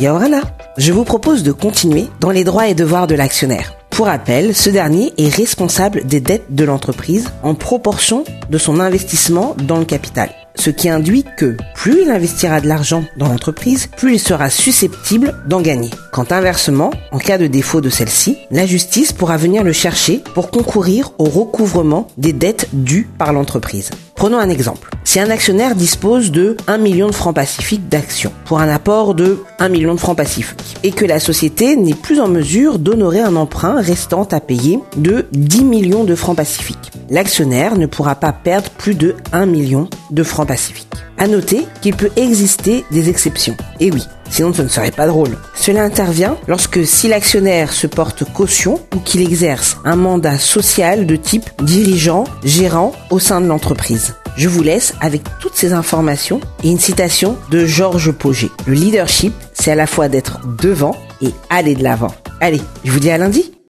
Yaorana. Je vous propose de continuer dans les droits et devoirs de l'actionnaire. Pour rappel, ce dernier est responsable des dettes de l'entreprise en proportion de son investissement dans le capital. Ce qui induit que plus il investira de l'argent dans l'entreprise, plus il sera susceptible d'en gagner. Quand inversement, en cas de défaut de celle-ci, la justice pourra venir le chercher pour concourir au recouvrement des dettes dues par l'entreprise. Prenons un exemple. Si un actionnaire dispose de 1 million de francs pacifiques d'actions pour un apport de 1 million de francs pacifiques et que la société n'est plus en mesure d'honorer un emprunt restant à payer de 10 millions de francs pacifiques, l'actionnaire ne pourra pas perdre plus de 1 million de francs pacifiques. À noter qu'il peut exister des exceptions. Et oui, sinon ce ne serait pas drôle. Cela intervient lorsque si l'actionnaire se porte caution ou qu'il exerce un mandat social de type dirigeant, gérant au sein de l'entreprise. Je vous laisse avec toutes ces informations et une citation de Georges Pauget. Le leadership, c'est à la fois d'être devant et aller de l'avant. Allez, je vous dis à lundi.